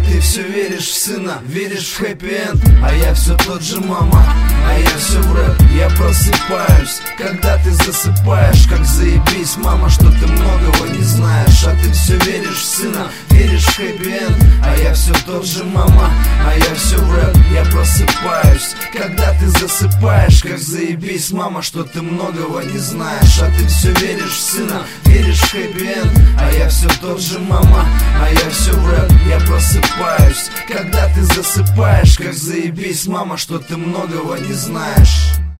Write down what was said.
Ты все веришь в сына, веришь в хэппи-энд, а я все тот же, мама, а я все в рэп. Я просыпаюсь, когда ты засыпаешь. Как заебись, мама, что ты многого не знаешь. А ты все веришь в сына, веришь в хэппи-энд, а я все тот же, мама, а я все в рэп. Я просыпаюсь, когда ты засыпаешь. Как заебись, мама, что ты многого не знаешь. А ты все веришь в сына, веришь в хэппи-энд, а я все тот же, мама, а я все в рэп. Я просыпаюсь, когда ты засыпаешь. Как заебись, мама, что ты многого не знаешь.